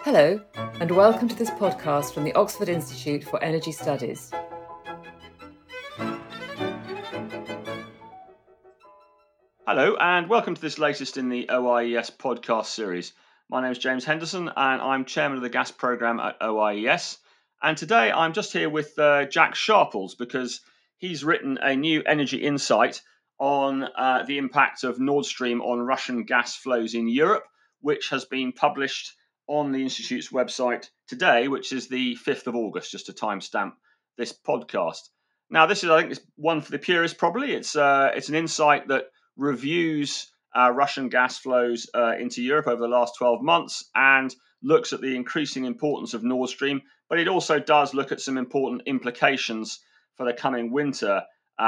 Hello, and welcome to this podcast from the Oxford Institute for Energy Studies. Hello, and welcome to this latest in the OIES podcast series. My name is James Henderson, and I'm chairman of the gas programme at OIES. And today I'm just here with Jack Sharples because he's written a new energy insight on the impact of Nord Stream on Russian gas flows in Europe, which has been published on the Institute's website today, which is the 5th of August, just to timestamp this podcast. Now, this is, I think, one for the purists probably. It's an insight that reviews Russian gas flows into Europe over the last 12 months and looks at the increasing importance of Nord Stream, but it also does look at some important implications for the coming winter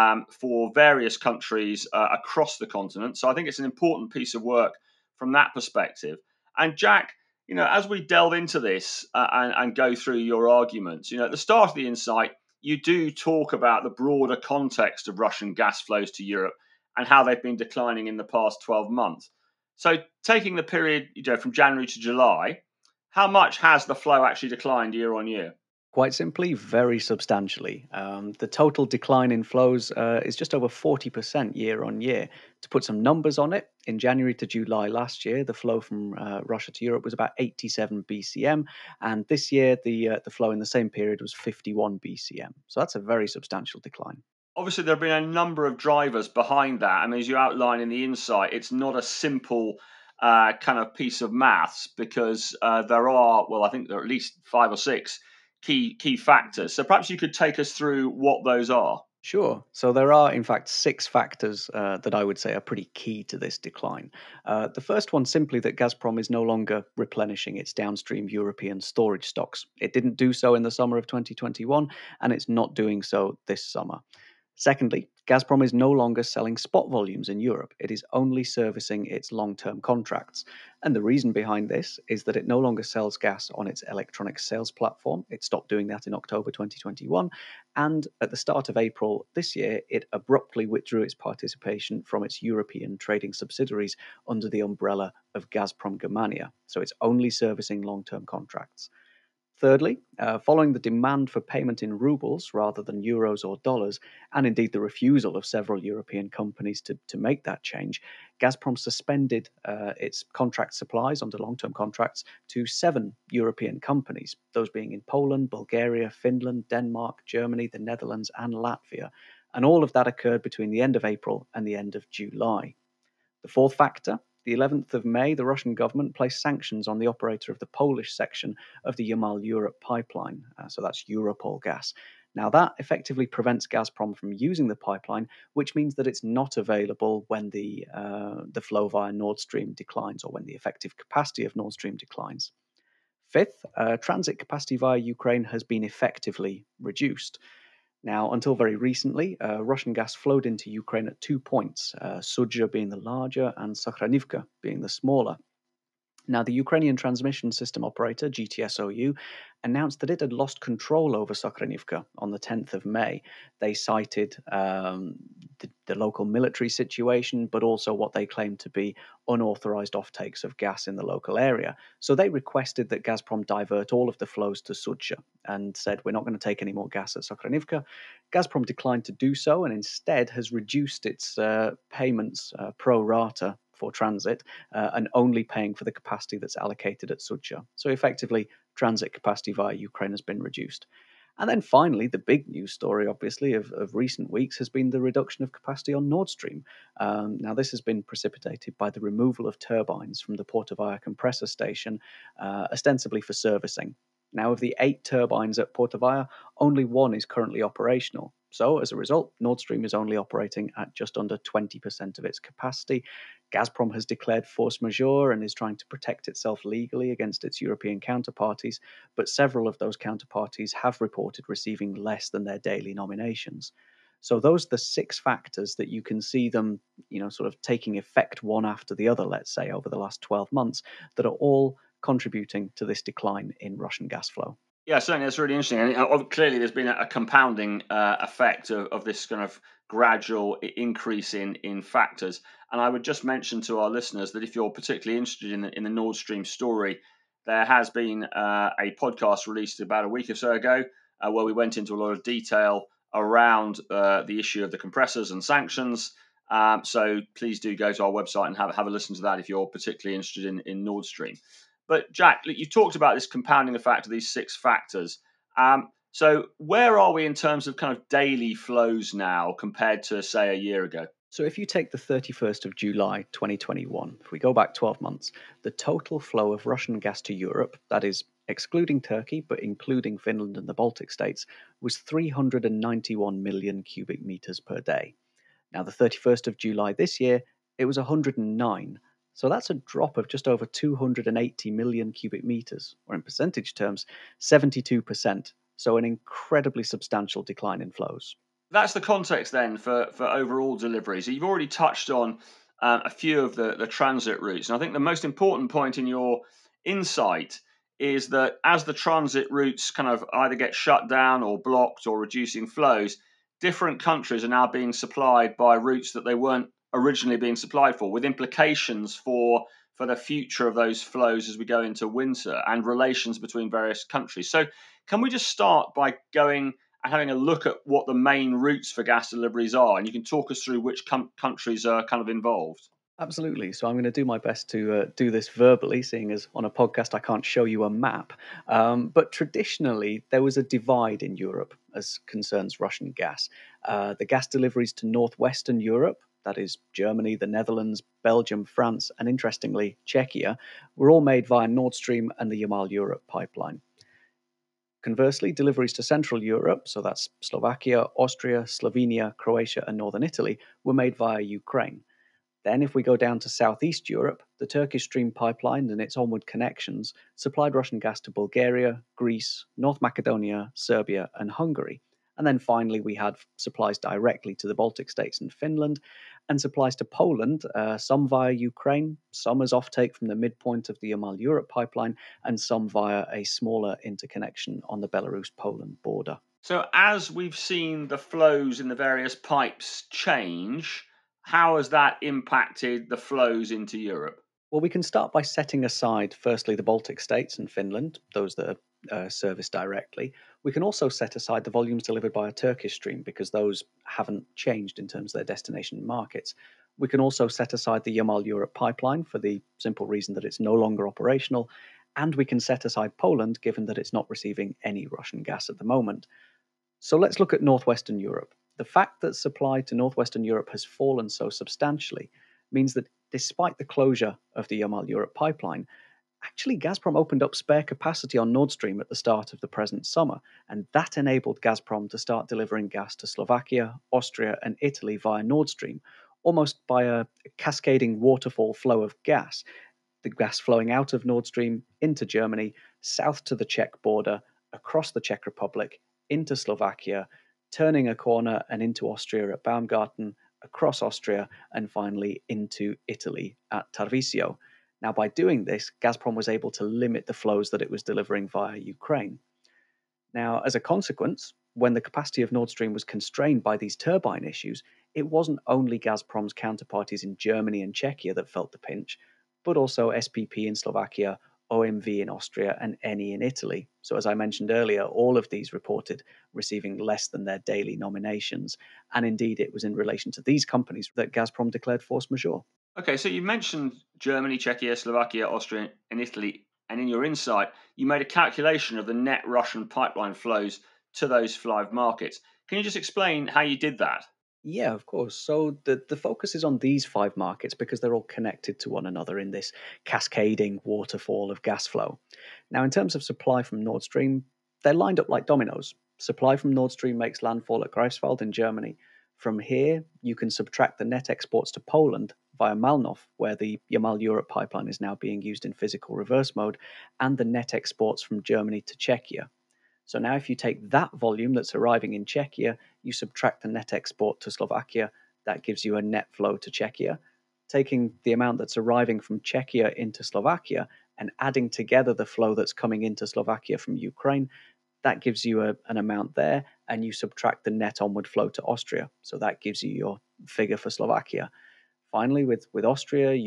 for various countries across the continent. So I think it's an important piece of work from that perspective. And Jack, as we delve into this and go through your arguments, at the start of the insight, you do talk about the broader context of Russian gas flows to Europe and how they've been declining in the past 12 months. So taking the period from January to July, how much has the flow actually declined year on year? Quite simply, very substantially. The total decline in flows is just over 40% year on year. To put some numbers on it, in January to July last year, the flow from Russia to Europe was about 87 BCM, and this year the flow in the same period was 51 BCM. So that's a very substantial decline. Obviously, there have been a number of drivers behind that. I mean, as you outline in the insight, it's not a simple kind of piece of maths because there are, well, I think there are at least 5 or 6 key factors. So perhaps you could take us through what those are. Sure. So there are, in fact, 6 factors that I would say are pretty key to this decline. The first one simply that Gazprom is no longer replenishing its downstream European storage stocks. It didn't do so in the summer of 2021, and it's not doing so this summer. Secondly, Gazprom is no longer selling spot volumes in Europe. It is only servicing its long-term contracts. And the reason behind this is that it no longer sells gas on its electronic sales platform. It stopped doing that in October 2021. And at the start of April this year, it abruptly withdrew its participation from its European trading subsidiaries under the umbrella of Gazprom Germania. So it's only servicing long-term contracts. Thirdly, following the demand for payment in rubles rather than euros or dollars, and indeed the refusal of several European companies to make that change, Gazprom suspended its contract supplies under long-term contracts to 7 European companies, those being in Poland, Bulgaria, Finland, Denmark, Germany, the Netherlands, and Latvia. And all of that occurred between the end of April and the end of July. The fourth factor, the 11th of May, the Russian government placed sanctions on the operator of the Polish section of the Yamal-Europe pipeline. So that's Europol gas. Now that effectively prevents Gazprom from using the pipeline, which means that it's not available when the flow via Nord Stream declines or when the effective capacity of Nord Stream declines. Fifth, transit capacity via Ukraine has been effectively reduced. Now, until very recently, Russian gas flowed into Ukraine at 2 points, Sudzha being the larger and Sakhanivka being the smaller. Now, the Ukrainian transmission system operator, GTSOU, announced that it had lost control over Sakhanivka on the 10th of May. They cited the local military situation, but also what they claimed to be unauthorized offtakes of gas in the local area. So they requested that Gazprom divert all of the flows to Sudzha and said, we're not going to take any more gas at Sakhanivka. Gazprom declined to do so and instead has reduced its payments pro rata for transit and only paying for the capacity that's allocated at Sudzha. So effectively, transit capacity via Ukraine has been reduced. And then finally, the big news story, obviously, of recent weeks has been the reduction of capacity on Nord Stream. Now, this has been precipitated by the removal of turbines from the Portovaya compressor station, ostensibly for servicing. Now, of the 8 turbines at Portovaya, only 1 is currently operational. So, as a result, Nord Stream is only operating at just under 20% of its capacity. Gazprom has declared force majeure and is trying to protect itself legally against its European counterparties, but several of those counterparties have reported receiving less than their daily nominations. So those are the 6 factors that you can see them, sort of taking effect one after the other, let's say, over the last 12 months, that are all contributing to this decline in Russian gas flow. Yeah, certainly that's really interesting. And clearly there's been a compounding effect of this kind of gradual increase in factors. And I would just mention to our listeners that if you're particularly interested in the Nord Stream story, there has been a podcast released about a week or so ago where we went into a lot of detail around the issue of the compressors and sanctions. So please do go to our website and have a listen to that if you're particularly interested in Nord Stream. But Jack, you talked about this compounding effect of these 6 factors. So where are we in terms of kind of daily flows now compared to, say, a year ago? So if you take the 31st of July 2021, if we go back 12 months, the total flow of Russian gas to Europe, that is excluding Turkey but including Finland and the Baltic states, was 391 million cubic meters per day. Now, the 31st of July this year, it was 109. So that's a drop of just over 280 million cubic meters, or in percentage terms, 72%. So an incredibly substantial decline in flows. That's the context then for overall deliveries. You've already touched on a few of the transit routes. And I think the most important point in your insight is that as the transit routes kind of either get shut down or blocked or reducing flows, different countries are now being supplied by routes that they weren't originally being supplied for, with implications for the future of those flows as we go into winter and relations between various countries. So can we just start by going and having a look at what the main routes for gas deliveries are? And you can talk us through which countries are kind of involved. Absolutely. So I'm going to do my best to do this verbally, seeing as on a podcast I can't show you a map. But traditionally, there was a divide in Europe as concerns Russian gas. The gas deliveries to northwestern Europe, that is Germany, the Netherlands, Belgium, France, and interestingly, Czechia, were all made via Nord Stream and the Yamal Europe pipeline. Conversely, deliveries to Central Europe, so that's Slovakia, Austria, Slovenia, Croatia, and northern Italy, were made via Ukraine. Then, if we go down to Southeast Europe, the Turkish Stream pipeline and its onward connections supplied Russian gas to Bulgaria, Greece, North Macedonia, Serbia, and Hungary. And then finally, we had supplies directly to the Baltic states and Finland, and supplies to Poland, some via Ukraine, some as offtake from the midpoint of the Yamal Europe pipeline, and some via a smaller interconnection on the Belarus-Poland border. So as we've seen the flows in the various pipes change, how has that impacted the flows into Europe? Well, we can start by setting aside, firstly, the Baltic states and Finland, those that are serviced directly. We can also set aside the volumes delivered by a Turkish stream because those haven't changed in terms of their destination markets. We can also set aside the Yamal Europe pipeline for the simple reason that it's no longer operational. And we can set aside Poland given that it's not receiving any Russian gas at the moment. So let's look at northwestern Europe. The fact that supply to northwestern Europe has fallen so substantially means that despite the closure of the Yamal Europe pipeline, actually Gazprom opened up spare capacity on Nord Stream at the start of the present summer, and that enabled Gazprom to start delivering gas to Slovakia, Austria, and Italy via Nord Stream, almost by a cascading waterfall flow of gas. The gas flowing out of Nord Stream into Germany, south to the Czech border, across the Czech Republic, into Slovakia, turning a corner and into Austria at Baumgarten, across Austria, and finally into Italy at Tarvisio. Now, by doing this, Gazprom was able to limit the flows that it was delivering via Ukraine. Now, as a consequence, when the capacity of Nord Stream was constrained by these turbine issues, it wasn't only Gazprom's counterparties in Germany and Czechia that felt the pinch, but also SPP in Slovakia, OMV in Austria, and Eni in Italy. So as I mentioned earlier, all of these reported receiving less than their daily nominations. And indeed, it was in relation to these companies that Gazprom declared force majeure. Okay, so you mentioned Germany, Czechia, Slovakia, Austria, and Italy. And in your insight, you made a calculation of the net Russian pipeline flows to those 5 markets. Can you just explain how you did that? Yeah, of course. So the focus is on these 5 markets because they're all connected to one another in this cascading waterfall of gas flow. Now, in terms of supply from Nord Stream, they're lined up like dominoes. Supply from Nord Stream makes landfall at Greifswald in Germany. From here, you can subtract the net exports to Poland via Malnov, where the Yamal Europe pipeline is now being used in physical reverse mode, and the net exports from Germany to Czechia. So now if you take that volume that's arriving in Czechia, you subtract the net export to Slovakia, that gives you a net flow to Czechia. Taking the amount that's arriving from Czechia into Slovakia and adding together the flow that's coming into Slovakia from Ukraine, that gives you an amount there, and you subtract the net onward flow to Austria. So that gives you your figure for Slovakia. Finally, with Austria, you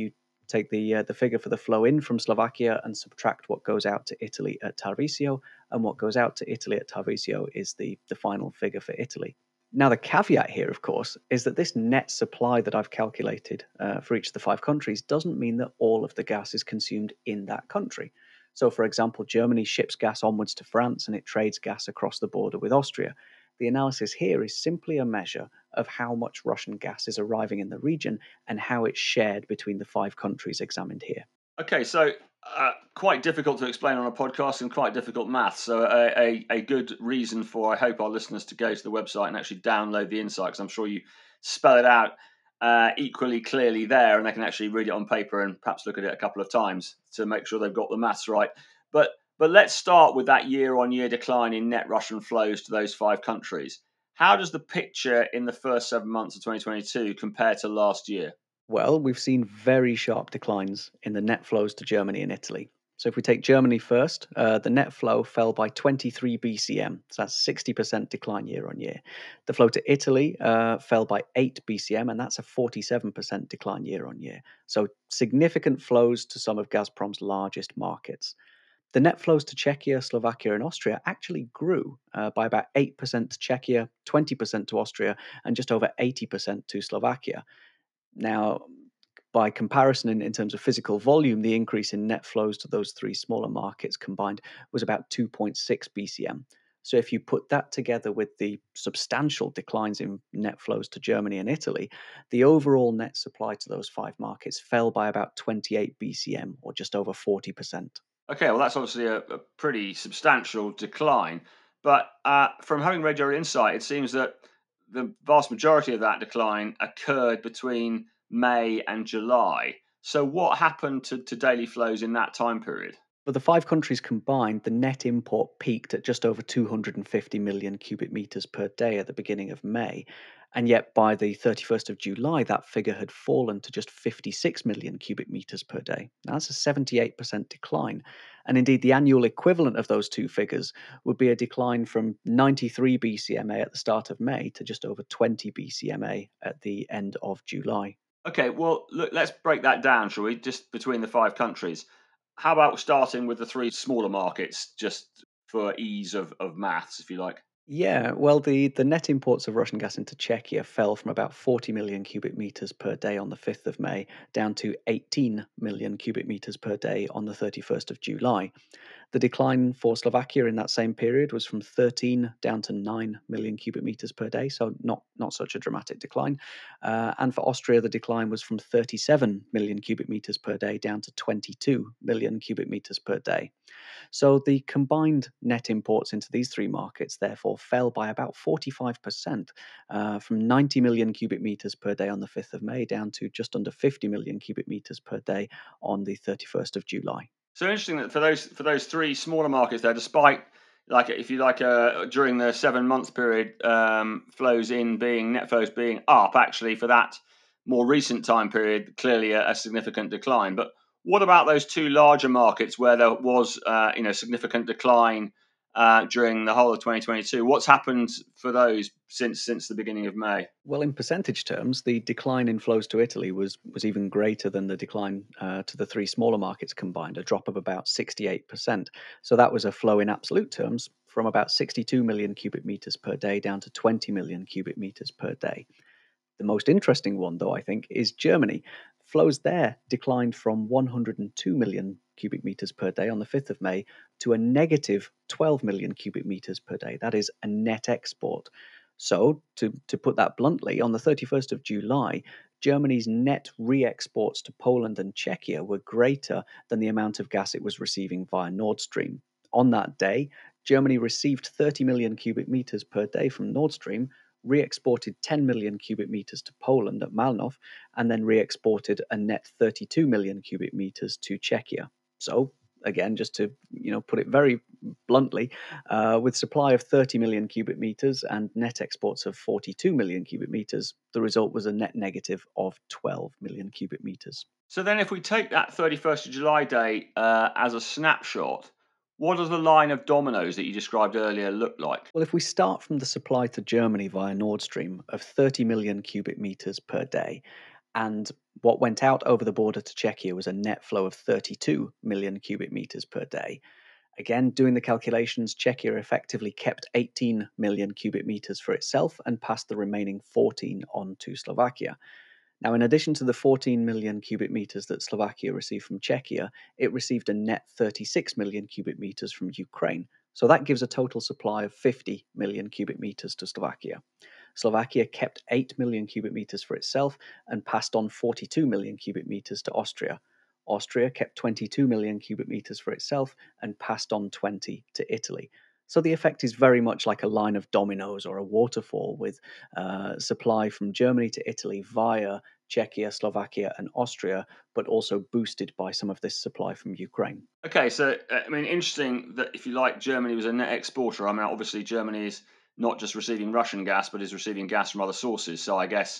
take the figure for the flow in from Slovakia and subtract what goes out to Italy at Tarvisio, and what goes out to Italy at Tarvisio is the final figure for Italy. Now, the caveat here, of course, is that this net supply that I've calculated for each of the 5 countries doesn't mean that all of the gas is consumed in that country. So, for example, Germany ships gas onwards to France and it trades gas across the border with Austria. The analysis here is simply a measure of how much Russian gas is arriving in the region and how it's shared between the 5 countries examined here. Okay, so quite difficult to explain on a podcast and quite difficult math. So a good reason for, I hope, our listeners to go to the website and actually download the insight, because I'm sure you spell it out equally clearly there, and they can actually read it on paper and perhaps look at it a couple of times to make sure they've got the maths right. But let's start with that year-on-year decline in net Russian flows to those 5 countries. How does the picture in the first 7 months of 2022 compare to last year? Well, we've seen very sharp declines in the net flows to Germany and Italy. So if we take Germany first, the net flow fell by 23 BCM. So that's 60% decline year on year. The flow to Italy fell by 8 BCM, and that's a 47% decline year on year. So significant flows to some of Gazprom's largest markets. The net flows to Czechia, Slovakia, and Austria actually grew by about 8% to Czechia, 20% to Austria, and just over 80% to Slovakia. Now, by comparison, in terms of physical volume, the increase in net flows to those 3 smaller markets combined was about 2.6 BCM. So if you put that together with the substantial declines in net flows to Germany and Italy, the overall net supply to those 5 markets fell by about 28 BCM, or just over 40%. Okay, well, that's obviously a pretty substantial decline. But from having read your insight, it seems that the vast majority of that decline occurred between May and July. So, what happened to daily flows in that time period? For the 5 countries combined, the net import peaked at just over 250 million cubic meters per day at the beginning of May. And yet, by the 31st of July, that figure had fallen to just 56 million cubic meters per day. Now, that's a 78% decline. And indeed, the annual equivalent of those 2 figures would be a decline from 93 BCMA at the start of May to just over 20 BCMA at the end of July. Okay, well, look, let's break that down, shall we? Just between the 5 countries. How about starting with the 3 smaller markets, just for ease of maths, if you like? Yeah, well, the net imports of Russian gas into Czechia fell from about 40 million cubic meters per day on the 5th of May down to 18 million cubic meters per day on the 31st of July. The decline for Slovakia in that same period was from 13 down to 9 million cubic meters per day, so not such a dramatic decline. And for Austria, the decline was from 37 million cubic meters per day down to 22 million cubic meters per day. So the combined net imports into these 3 markets, therefore, fell by about 45%, from 90 million cubic meters per day on the 5th of May down to just under 50 million cubic meters per day on the 31st of July. So interesting that for those 3 smaller markets there, despite if you like during the 7 month period, net flows being up, actually for that more recent time period, clearly a significant decline. But what about those 2 larger markets where there was significant decline during the whole of 2022? What's happened for those since the beginning of May? Well, in percentage terms, the decline in flows to Italy was even greater than the decline to the 3 smaller markets combined, a drop of about 68%. So that was a flow in absolute terms from about 62 million cubic meters per day down to 20 million cubic meters per day. The most interesting one, though, I think, is Germany. Flows there declined from 102 million cubic meters per day on the 5th of May to a negative 12 million cubic meters per day. That is a net export. So, to put that bluntly, on the 31st of July, Germany's net re-exports to Poland and Czechia were greater than the amount of gas it was receiving via Nord Stream. On that day, Germany received 30 million cubic meters per day from Nord Stream, re-exported 10 million cubic meters to Poland at Malnov, and then re-exported a net 32 million cubic meters to Czechia. So, again, just to put it very bluntly, with supply of 30 million cubic meters and net exports of 42 million cubic meters, the result was a net negative of 12 million cubic meters. So then if we take that 31st of July date as a snapshot, what does the line of dominoes that you described earlier look like? Well, if we start from the supply to Germany via Nord Stream of 30 million cubic meters per day, and What went out over the border to Czechia was a net flow of 32 million cubic meters per day. Again, doing the calculations, Czechia effectively kept 18 million cubic meters for itself and passed the remaining 14 on to Slovakia. Now, in addition to the 14 million cubic meters that Slovakia received from Czechia, it received a net 36 million cubic meters from Ukraine. So that gives a total supply of 50 million cubic meters to Slovakia. Slovakia kept 8 million cubic meters for itself and passed on 42 million cubic meters to Austria. Austria kept 22 million cubic meters for itself and passed on 20 to Italy. So the effect is very much like a line of dominoes or a waterfall, with supply from Germany to Italy via Czechia, Slovakia, and Austria, but also boosted by some of this supply from Ukraine. Okay, so interesting that, if you like, Germany was a net exporter. I mean, obviously Germany is not just receiving Russian gas, but is receiving gas from other sources. So I guess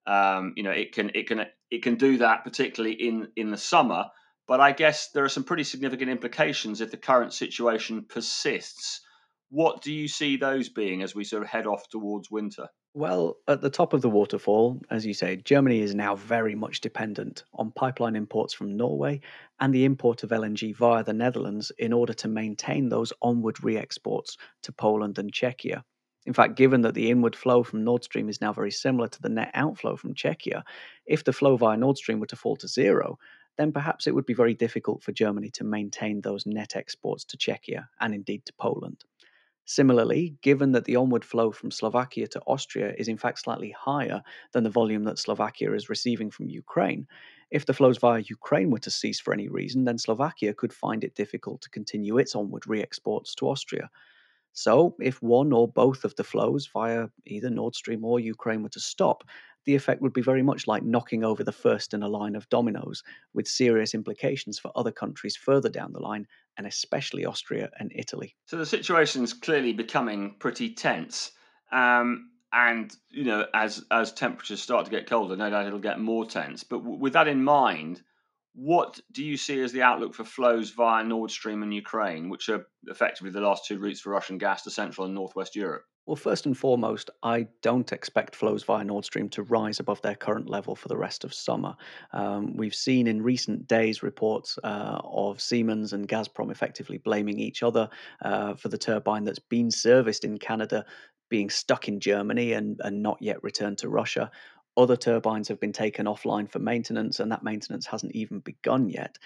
it can do that, particularly in the summer. But I guess there are some pretty significant implications if the current situation persists. What do you see those being as we sort of head off towards winter? Well, at the top of the waterfall, as you say, Germany is now very much dependent on pipeline imports from Norway and the import of LNG via the Netherlands in order to maintain those onward re exports to Poland and Czechia. In fact, given that the inward flow from Nord Stream is now very similar to the net outflow from Czechia, if the flow via Nord Stream were to fall to zero, then perhaps it would be very difficult for Germany to maintain those net exports to Czechia and indeed to Poland. Similarly, given that the onward flow from Slovakia to Austria is in fact slightly higher than the volume that Slovakia is receiving from Ukraine, if the flows via Ukraine were to cease for any reason, then Slovakia could find it difficult to continue its onward re exports to Austria. So, if one or both of the flows via either Nord Stream or Ukraine were to stop, the effect would be very much like knocking over the first in a line of dominoes, with serious implications for other countries further down the line, and especially Austria and Italy. So the situation's clearly becoming pretty tense. And as temperatures start to get colder, no doubt it'll get more tense. But with that in mind, what do you see as the outlook for flows via Nord Stream and Ukraine, which are effectively the last two routes for Russian gas to Central and Northwest Europe? Well, first and foremost, I don't expect flows via Nord Stream to rise above their current level for the rest of summer. We've seen in recent days reports of Siemens and Gazprom effectively blaming each other for the turbine that's been serviced in Canada being stuck in Germany and not yet returned to Russia. Other turbines have been taken offline for maintenance, and that maintenance hasn't even begun yet.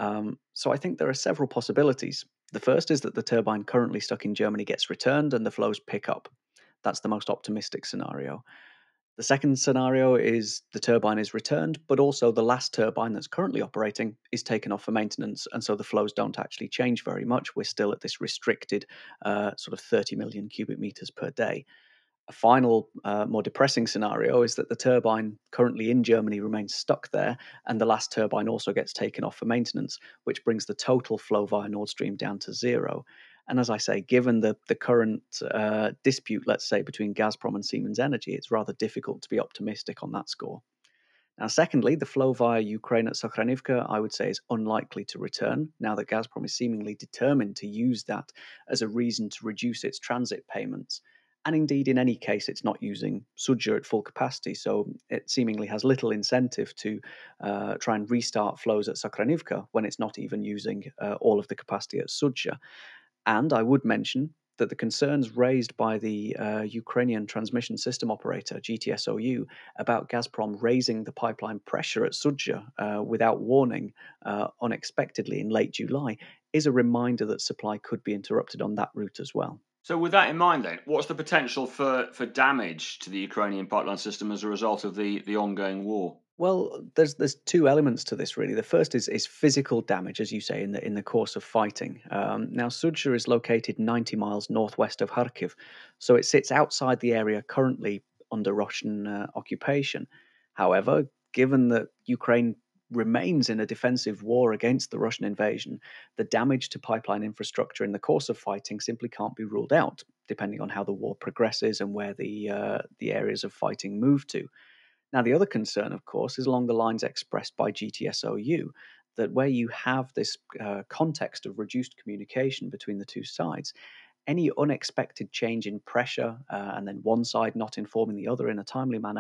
So I think there are several possibilities. The first is that the turbine currently stuck in Germany gets returned and the flows pick up. That's the most optimistic scenario. The second scenario is the turbine is returned, but also the last turbine that's currently operating is taken off for maintenance, and so the flows don't actually change very much. We're still at this restricted sort of 30 million cubic meters per day. A final, more depressing scenario is that the turbine currently in Germany remains stuck there, and the last turbine also gets taken off for maintenance, which brings the total flow via Nord Stream down to zero. And as I say, given the current dispute, let's say, between Gazprom and Siemens Energy, it's rather difficult to be optimistic on that score. Now, secondly, the flow via Ukraine at Sokranivka, I would say, is unlikely to return now that Gazprom is seemingly determined to use that as a reason to reduce its transit payments. And indeed, in any case, it's not using Sudzha at full capacity, so it seemingly has little incentive to try and restart flows at Sokranivka when it's not even using all of the capacity at Sudzha. And I would mention that the concerns raised by the Ukrainian transmission system operator, GTSOU, about Gazprom raising the pipeline pressure at Sudzha without warning unexpectedly in late July is a reminder that supply could be interrupted on that route as well. So, with that in mind, then, what's the potential for damage to the Ukrainian pipeline system as a result of the ongoing war? Well, there's two elements to this really. The first is physical damage, as you say, in the course of fighting. Now, Sudzha is located 90 miles northwest of Kharkiv, so it sits outside the area currently under Russian occupation. However, given that Ukraine remains in a defensive war against the Russian invasion, the damage to pipeline infrastructure in the course of fighting simply can't be ruled out, depending on how the war progresses and where the areas of fighting move to. Now, the other concern, of course, is along the lines expressed by GTSOU, that where you have this context of reduced communication between the two sides, any unexpected change in pressure and then one side not informing the other in a timely manner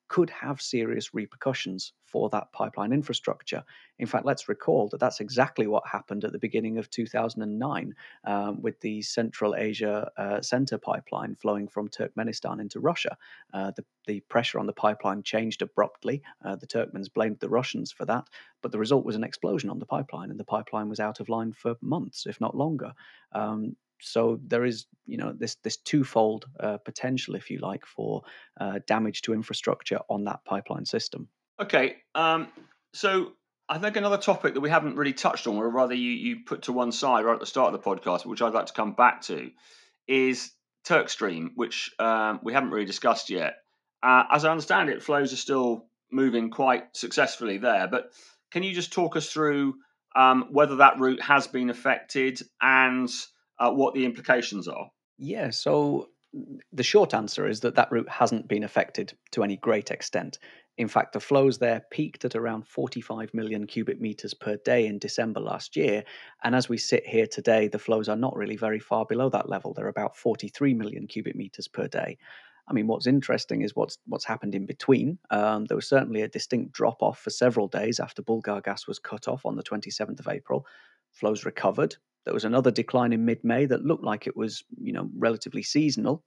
could have serious repercussions for that pipeline infrastructure. In fact, let's recall that that's exactly what happened at the beginning of 2009 with the Central Asia Center pipeline flowing from Turkmenistan into Russia. The pressure on the pipeline changed abruptly. The Turkmens blamed the Russians for that, but the result was an explosion on the pipeline, and the pipeline was out of line for months, if not longer. So there is, this twofold potential, if you like, for damage to infrastructure on that pipeline system. Okay, so I think another topic that we haven't really touched on, or rather you put to one side right at the start of the podcast, which I'd like to come back to, is Turkstream, which we haven't really discussed yet. As I understand it, flows are still moving quite successfully there. But can you just talk us through whether that route has been affected and what the implications are? Yeah, so the short answer is that route hasn't been affected to any great extent. In fact, the flows there peaked at around 45 million cubic meters per day in December last year. And as we sit here today, the flows are not really very far below that level. They're about 43 million cubic meters per day. I mean, what's interesting is what's happened in between. There was certainly a distinct drop off for several days after Bulgar gas was cut off on the 27th of April. Flows recovered. There was another decline in mid-May that looked like it was, relatively seasonal.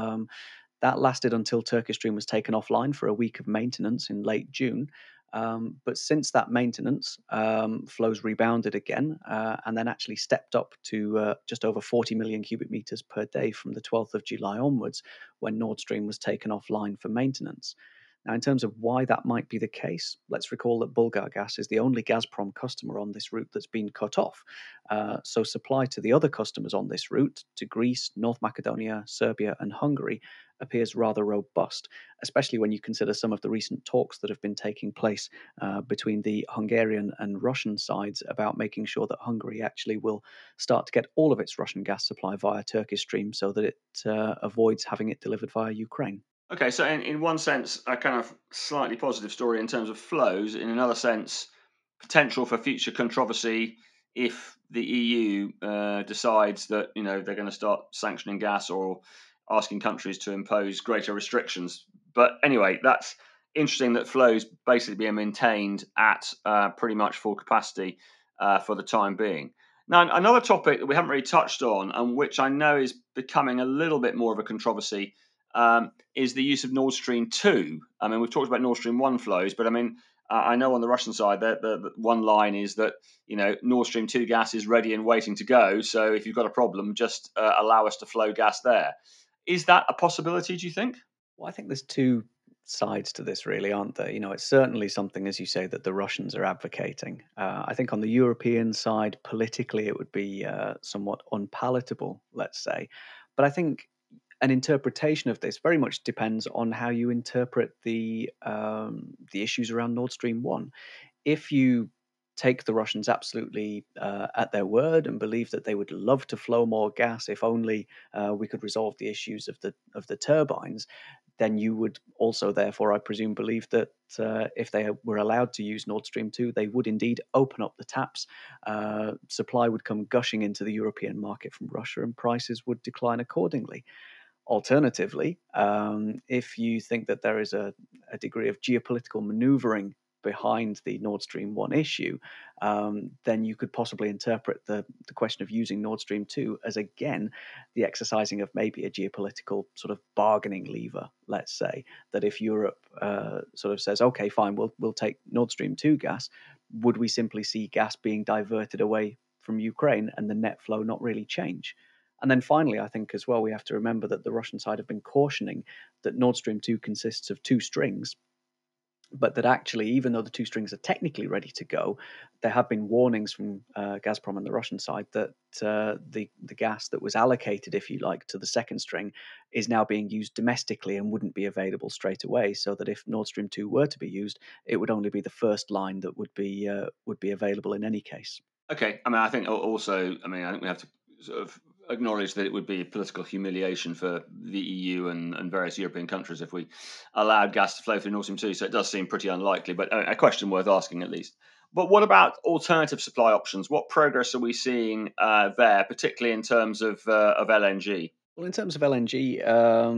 That lasted until Turkish Stream was taken offline for a week of maintenance in late June. But since that maintenance, flows rebounded again and then actually stepped up to just over 40 million cubic meters per day from the 12th of July onwards, when Nord Stream was taken offline for maintenance. Now, in terms of why that might be the case, let's recall that Bulgargas is the only Gazprom customer on this route that's been cut off. So supply to the other customers on this route, to Greece, North Macedonia, Serbia, and Hungary, appears rather robust, especially when you consider some of the recent talks that have been taking place between the Hungarian and Russian sides about making sure that Hungary actually will start to get all of its Russian gas supply via Turkish Stream so that it avoids having it delivered via Ukraine. Okay, so in one sense, a kind of slightly positive story in terms of flows. In another sense, potential for future controversy if the EU decides that they're going to start sanctioning gas or asking countries to impose greater restrictions. But anyway, that's interesting that flows basically being maintained at pretty much full capacity for the time being. Now, another topic that we haven't really touched on, and which I know is becoming a little bit more of a controversy, is the use of Nord Stream 2. I mean, we've talked about Nord Stream 1 flows, but I mean, I know on the Russian side that the one line is that Nord Stream 2 gas is ready and waiting to go. So if you've got a problem, just allow us to flow gas there. Is that a possibility, do you think? Well, I think there's two sides to this, really, aren't there? It's certainly something, as you say, that the Russians are advocating. I think on the European side, politically, it would be somewhat unpalatable, let's say. But I think an interpretation of this very much depends on how you interpret the issues around Nord Stream 1. If you take the Russians absolutely at their word and believe that they would love to flow more gas if only we could resolve the issues of the turbines, then you would also, therefore, I presume, believe that if they were allowed to use Nord Stream 2, they would indeed open up the taps. Supply would come gushing into the European market from Russia, and prices would decline accordingly. Alternatively, if you think that there is a degree of geopolitical maneuvering behind the Nord Stream 1 issue, then you could possibly interpret the question of using Nord Stream 2 as, again, the exercising of maybe a geopolitical sort of bargaining lever, let's say, that if Europe sort of says, okay, fine, we'll take Nord Stream 2 gas, would we simply see gas being diverted away from Ukraine and the net flow not really change? And then finally, I think as well, we have to remember that the Russian side have been cautioning that Nord Stream 2 consists of two strings, but that actually, even though the two strings are technically ready to go, there have been warnings from Gazprom on the Russian side that the gas that was allocated, if you like, to the second string is now being used domestically and wouldn't be available straight away. So that if Nord Stream 2 were to be used, it would only be the first line that would be available in any case. Okay, I mean, I think also, I think we have to sort of acknowledge that it would be political humiliation for the EU and various European countries if we allowed gas to flow through Nord Stream 2. So it does seem pretty unlikely, but a question worth asking at least. But what about alternative supply options? What progress are we seeing there, particularly in terms of LNG? Well, in terms of LNG,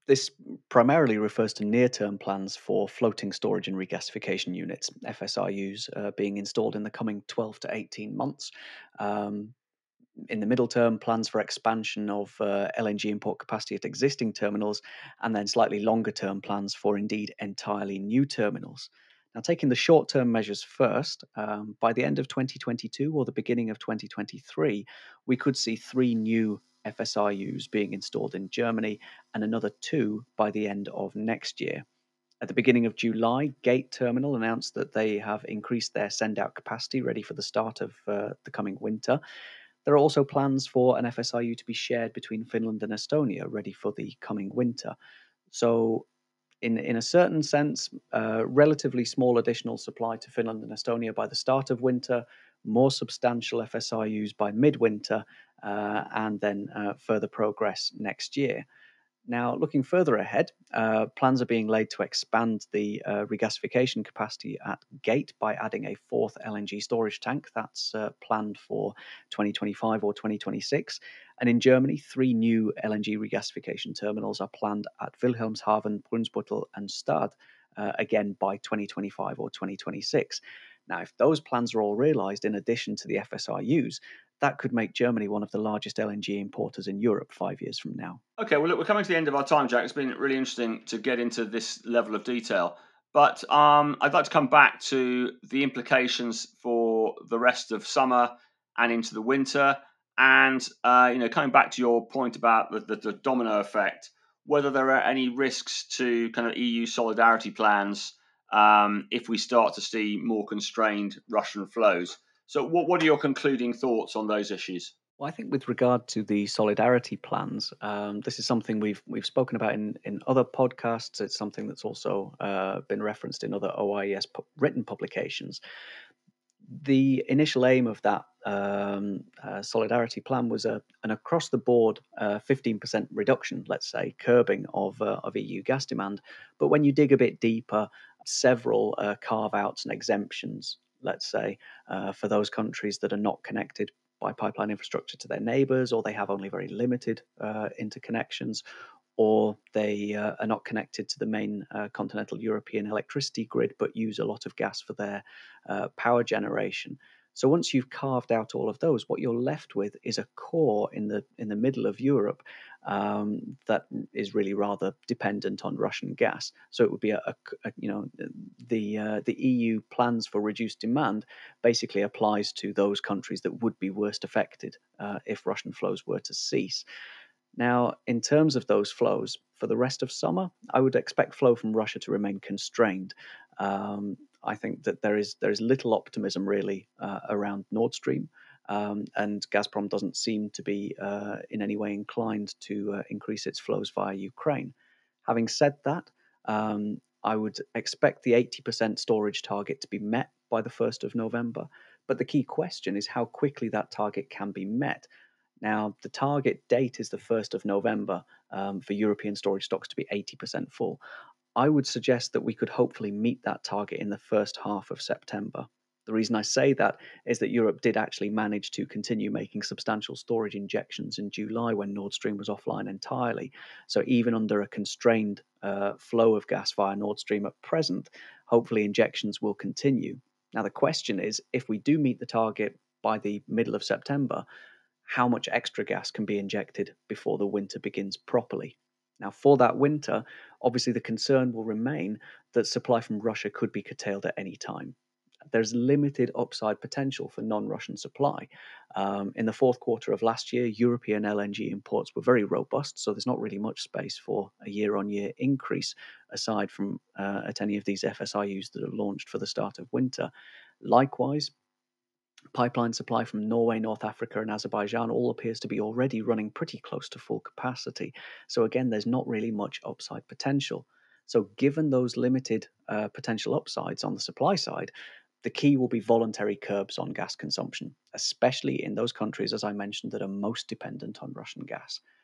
This primarily refers to near-term plans for floating storage and regasification units, FSRUs, being installed in the coming 12 to 18 months. Um, in the middle term, plans for expansion of LNG import capacity at existing terminals, and then slightly longer term plans for indeed entirely new terminals. Now, taking the short term measures first, by the end of 2022 or the beginning of 2023, we could see 3 new FSRUs being installed in Germany and another 2 by the end of next year. At the beginning of July, Gate Terminal announced that they have increased their send out capacity ready for the start of the coming winter. There are also plans for an FSRU to be shared between Finland and Estonia, ready for the coming winter. So, in a certain sense, relatively small additional supply to Finland and Estonia by the start of winter, more substantial FSRUs by midwinter, and then further progress next year. Now, looking further ahead, plans are being laid to expand the regasification capacity at Gate by adding a 4th LNG storage tank. That's planned for 2025 or 2026. And in Germany, 3 new LNG regasification terminals are planned at Wilhelmshaven, Brunsbüttel, and Stade, again by 2025 or 2026. Now, if those plans are all realised in addition to the FSRUs, that could make Germany one of the largest LNG importers in Europe 5 years from now. Okay, well, look, we're coming to the end of our time, Jack. It's been really interesting to get into this level of detail. But I'd like to come back to the implications for the rest of summer and into the winter. And, coming back to your point about the domino effect, whether there are any risks to kind of EU solidarity plans if we start to see more constrained Russian flows. So what are your concluding thoughts on those issues? Well, I think with regard to the solidarity plans, this is something we've spoken about in other podcasts. It's something that's also been referenced in other OIES written publications. The initial aim of that solidarity plan was an across the board 15% reduction, let's say, curbing of EU gas demand. But when you dig a bit deeper, several carve outs and exemptions, let's say, for those countries that are not connected by pipeline infrastructure to their neighbors, or they have only very limited interconnections, or they are not connected to the main continental European electricity grid, but use a lot of gas for their power generation. So once you've carved out all of those, what you're left with is a core in the middle of Europe that is really rather dependent on Russian gas. So it would be the EU plans for reduced demand basically applies to those countries that would be worst affected if Russian flows were to cease. Now, in terms of those flows, for the rest of summer, I would expect flow from Russia to remain constrained. I think that there is little optimism really around Nord Stream, and Gazprom doesn't seem to be in any way inclined to increase its flows via Ukraine. Having said that, I would expect the 80% storage target to be met by the 1st of November. But the key question is how quickly that target can be met. Now, the target date is the 1st of November for European storage stocks to be 80% full. I would suggest that we could hopefully meet that target in the first half of September. The reason I say that is that Europe did actually manage to continue making substantial storage injections in July when Nord Stream was offline entirely. So even under a constrained flow of gas via Nord Stream at present, hopefully injections will continue. Now, the question is, if we do meet the target by the middle of September, how much extra gas can be injected before the winter begins properly? Now, for that winter, obviously the concern will remain that supply from Russia could be curtailed at any time. There's limited upside potential for non Russian supply. In the fourth quarter of last year, European LNG imports were very robust, so there's not really much space for a year on year increase aside from at any of these FSRUs that are launched for the start of winter. Likewise, pipeline supply from Norway, North Africa, and Azerbaijan all appears to be already running pretty close to full capacity. So again, there's not really much upside potential. So given those limited potential upsides on the supply side, the key will be voluntary curbs on gas consumption, especially in those countries, as I mentioned, that are most dependent on Russian gas.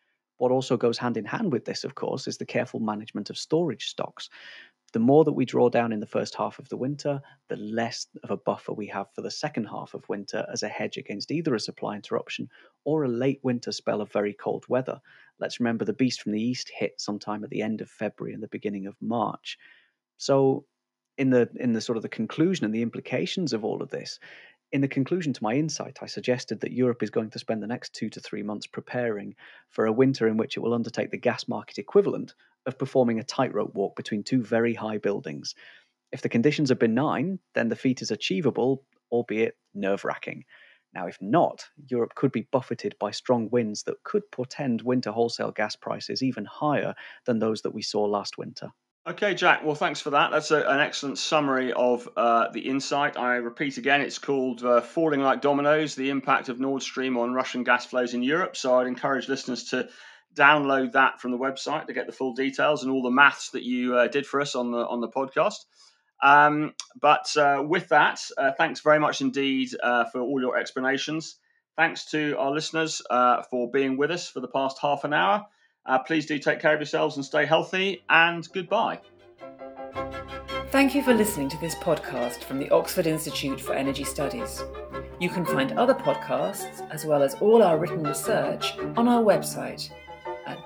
What also goes hand in hand with this, of course, is the careful management of storage stocks. The more that we draw down in the first half of the winter, the less of a buffer we have for the second half of winter as a hedge against either a supply interruption or a late winter spell of very cold weather. Let's remember the beast from the east hit sometime at the end of February and the beginning of March. So in the sort of the conclusion and the implications of all of this, in the conclusion to my insight, I suggested that Europe is going to spend the next 2 to 3 months preparing for a winter in which it will undertake the gas market equivalent of performing a tightrope walk between two very high buildings. If the conditions are benign, then the feat is achievable, albeit nerve-wracking. Now, if not, Europe could be buffeted by strong winds that could portend winter wholesale gas prices even higher than those that we saw last winter. Okay, Jack. Well, thanks for that. That's an excellent summary of the insight. I repeat again, it's called Falling Like Dominoes, the Impact of Nord Stream on Russian Gas Flows in Europe. So I'd encourage listeners to download that from the website to get the full details and all the maths that you did for us on the podcast. But with that, thanks very much indeed for all your explanations. Thanks to our listeners for being with us for the past half an hour. Please do take care of yourselves and stay healthy, and goodbye. Thank you for listening to this podcast from the Oxford Institute for Energy Studies. You can find other podcasts, as well as all our written research, on our website at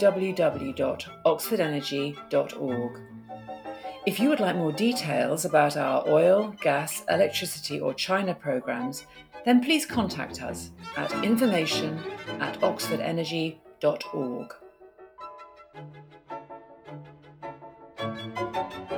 www.oxfordenergy.org. If you would like more details about our oil, gas, electricity or China programs, then please contact us at information@oxfordenergy.org.